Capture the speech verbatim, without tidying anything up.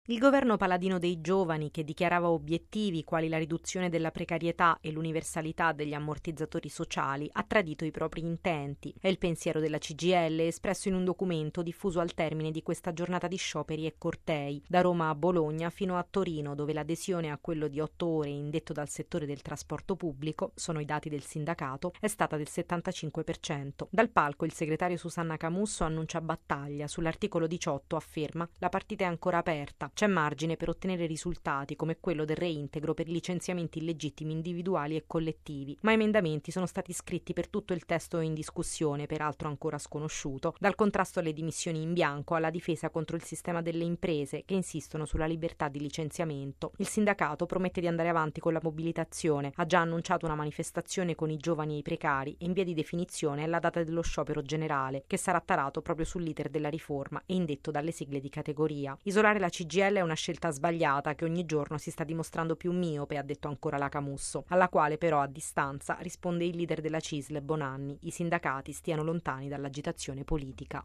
Il governo paladino dei giovani, che dichiarava obiettivi quali la riduzione della precarietà e l'universalità degli ammortizzatori sociali, ha tradito i propri intenti. È il pensiero della C G I L espresso in un documento diffuso al termine di questa giornata di scioperi e cortei, da Roma a Bologna fino a Torino, dove l'adesione a quello di otto ore indetto dal settore del trasporto pubblico, sono i dati del sindacato, è stata del settantacinque per cento. Dal palco il segretario Susanna Camusso annuncia battaglia. Sull'articolo diciotto afferma: la partita è ancora aperta. C'è margine per ottenere risultati come quello del reintegro per licenziamenti illegittimi individuali e collettivi, ma emendamenti sono stati scritti per tutto il testo in discussione, peraltro ancora sconosciuto, dal contrasto alle dimissioni in bianco alla difesa contro il sistema delle imprese che insistono sulla libertà di licenziamento. Il sindacato promette di andare avanti con la mobilitazione, ha già annunciato una manifestazione con i giovani e i precari e in via di definizione è la data dello sciopero generale, che sarà tarato proprio sull'iter della riforma e indetto dalle sigle di categoria. Isolare la C G I L è una scelta sbagliata che ogni giorno si sta dimostrando più miope, ha detto ancora la Camusso, alla quale però a distanza risponde il leader della C I S L Bonanni: i sindacati stiano lontani dall'agitazione politica.